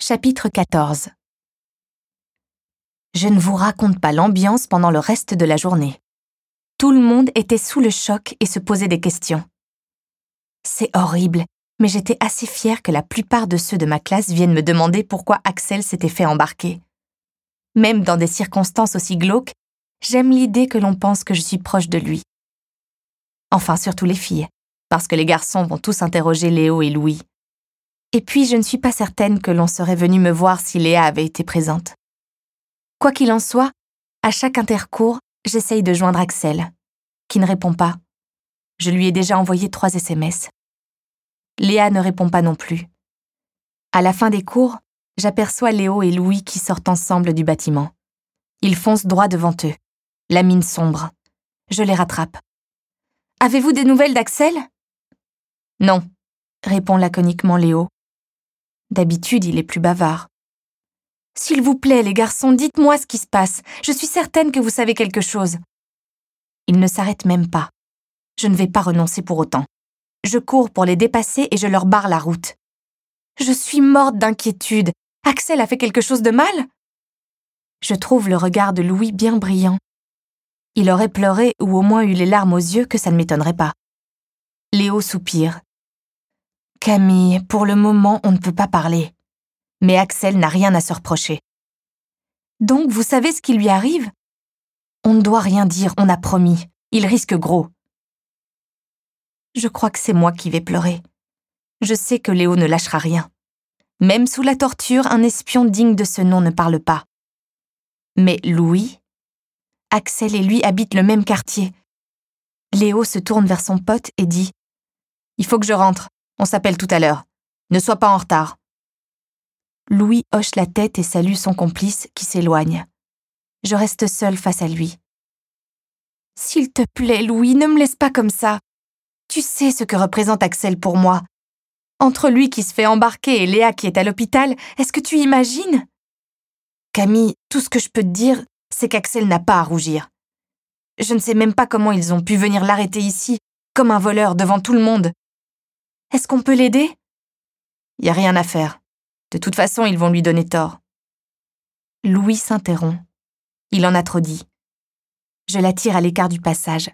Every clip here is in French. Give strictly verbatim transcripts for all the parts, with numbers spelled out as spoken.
Chapitre quatorze. Je ne vous raconte pas l'ambiance pendant le reste de la journée. Tout le monde était sous le choc et se posait des questions. C'est horrible, mais j'étais assez fière que la plupart de ceux de ma classe viennent me demander pourquoi Axel s'était fait embarquer. Même dans des circonstances aussi glauques, j'aime l'idée que l'on pense que je suis proche de lui. Enfin, surtout les filles, parce que les garçons vont tous interroger Léo et Louis. Et puis, je ne suis pas certaine que l'on serait venu me voir si Léa avait été présente. Quoi qu'il en soit, à chaque intercours, j'essaye de joindre Axel, qui ne répond pas. Je lui ai déjà envoyé trois S M S. Léa ne répond pas non plus. À la fin des cours, j'aperçois Léo et Louis qui sortent ensemble du bâtiment. Ils foncent droit devant eux, la mine sombre. Je les rattrape. « Avez-vous des nouvelles d'Axel ?»« Non », répond laconiquement Léo. D'habitude, il est plus bavard. « S'il vous plaît, les garçons, dites-moi ce qui se passe. Je suis certaine que vous savez quelque chose. » Il ne s'arrête même pas. Je ne vais pas renoncer pour autant. Je cours pour les dépasser et je leur barre la route. Je suis morte d'inquiétude. Axel a fait quelque chose de mal ? Je trouve le regard de Louis bien brillant. Il aurait pleuré ou au moins eu les larmes aux yeux que ça ne m'étonnerait pas. Léo soupire. « Camille, pour le moment, on ne peut pas parler. » Mais Axel n'a rien à se reprocher. « Donc, vous savez ce qui lui arrive ? » On ne doit rien dire, on a promis. Il risque gros. Je crois que c'est moi qui vais pleurer. Je sais que Léo ne lâchera rien. Même sous la torture, un espion digne de ce nom ne parle pas. Mais Louis, Axel et lui habitent le même quartier. Léo se tourne vers son pote et dit « Il faut que je rentre, on s'appelle tout à l'heure. Ne sois pas en retard. » Louis hoche la tête et salue son complice qui s'éloigne. Je reste seule face à lui. « S'il te plaît, Louis, ne me laisse pas comme ça. Tu sais ce que représente Axel pour moi. Entre lui qui se fait embarquer et Léa qui est à l'hôpital, est-ce que tu imagines ? Camille, tout ce que je peux te dire, c'est qu'Axel n'a pas à rougir. Je ne sais même pas comment ils ont pu venir l'arrêter ici, comme un voleur devant tout le monde. Est-ce qu'on peut l'aider ? Y a rien à faire. De toute façon, ils vont lui donner tort. » Louis s'interrompt. Il en a trop dit. Je l'attire à l'écart du passage.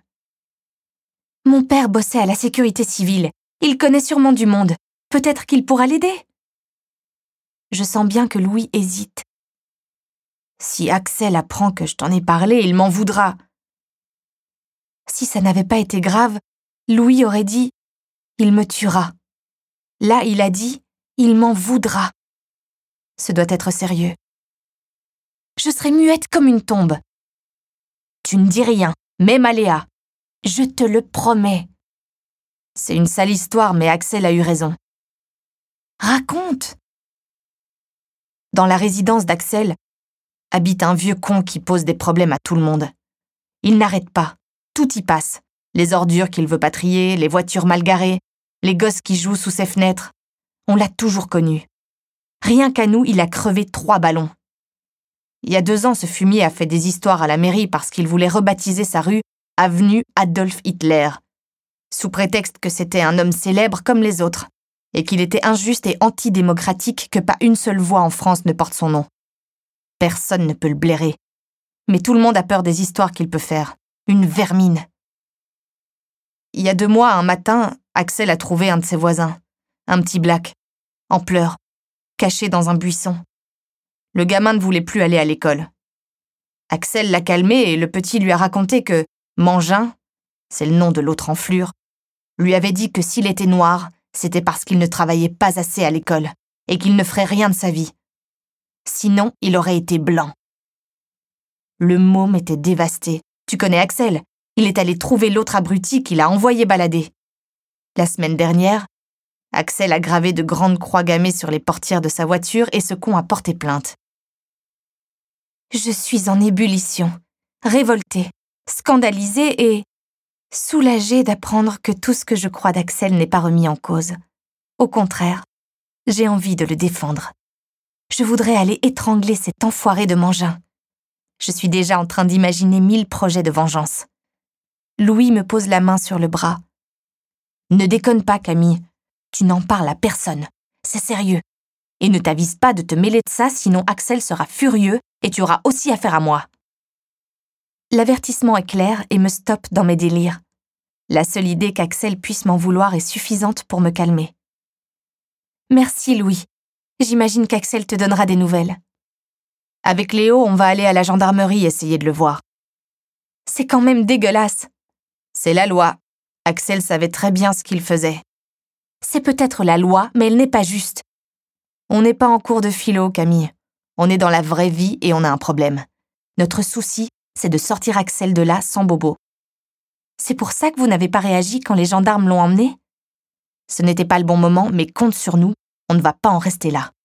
« Mon père bossait à la sécurité civile. Il connaît sûrement du monde. Peut-être qu'il pourra l'aider. » Je sens bien que Louis hésite. « Si Axel apprend que je t'en ai parlé, il m'en voudra. » Si ça n'avait pas été grave, Louis aurait dit « Il me tuera. » Là, il a dit « Il m'en voudra. » Ce doit être sérieux. Je serai muette comme une tombe. Tu ne dis rien, même à Léa. Je te le promets. C'est une sale histoire, mais Axel a eu raison. Raconte. Dans la résidence d'Axel, habite un vieux con qui pose des problèmes à tout le monde. Il n'arrête pas. Tout y passe. Les ordures qu'il veut pas trier, les voitures mal garées, les gosses qui jouent sous ses fenêtres. On l'a toujours connu. Rien qu'à nous, il a crevé trois ballons. Il y a deux ans, ce fumier a fait des histoires à la mairie parce qu'il voulait rebaptiser sa rue avenue Adolf Hitler, sous prétexte que c'était un homme célèbre comme les autres, et qu'il était injuste et antidémocratique que pas une seule voix en France ne porte son nom. Personne ne peut le blairer. Mais tout le monde a peur des histoires qu'il peut faire. Une vermine. Il y a deux mois, un matin, Axel a trouvé un de ses voisins, un petit black, en pleurs, caché dans un buisson. Le gamin ne voulait plus aller à l'école. Axel l'a calmé et le petit lui a raconté que Mangin, c'est le nom de l'autre enflure, lui avait dit que s'il était noir, c'était parce qu'il ne travaillait pas assez à l'école et qu'il ne ferait rien de sa vie. Sinon, il aurait été blanc. Le môme était dévasté. Tu connais Axel ? Il est allé trouver l'autre abruti qu'il a envoyé balader. La semaine dernière, Axel a gravé de grandes croix gammées sur les portières de sa voiture et ce con a porté plainte. Je suis en ébullition, révoltée, scandalisée et soulagée d'apprendre que tout ce que je crois d'Axel n'est pas remis en cause. Au contraire, j'ai envie de le défendre. Je voudrais aller étrangler cet enfoiré de Mangin. Je suis déjà en train d'imaginer mille projets de vengeance. Louis me pose la main sur le bras. « Ne déconne pas, Camille. Tu n'en parles à personne. C'est sérieux. Et ne t'avise pas de te mêler de ça, sinon Axel sera furieux et tu auras aussi affaire à moi. » L'avertissement est clair et me stoppe dans mes délires. La seule idée qu'Axel puisse m'en vouloir est suffisante pour me calmer. « Merci, Louis. J'imagine qu'Axel te donnera des nouvelles. »« Avec Léo, on va aller à la gendarmerie essayer de le voir. »« C'est quand même dégueulasse. »« C'est la loi. Axel savait très bien ce qu'il faisait. »« C'est peut-être la loi, mais elle n'est pas juste. » On n'est pas en cours de philo, Camille. On est dans la vraie vie et on a un problème. Notre souci, c'est de sortir Axel de là sans bobo. C'est pour ça que vous n'avez pas réagi quand les gendarmes l'ont emmené ? Ce n'était pas le bon moment, mais compte sur nous, on ne va pas en rester là.